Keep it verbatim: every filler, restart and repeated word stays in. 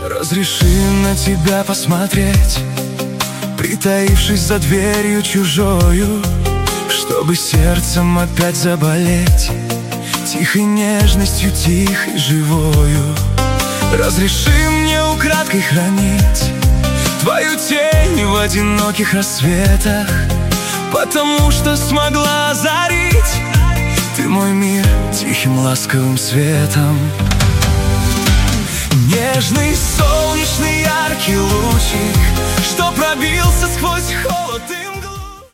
Разреши на тебя посмотреть, притаившись за дверью чужою, чтобы сердцем опять заболеть тихой нежностью, тихой живою. Разреши мне украдкой хранить твою тень в одиноких рассветах, потому что смогла озарить ты мой мир тихим ласковым светом. Нежный солнечный яркий лучик, что пробился сквозь холод и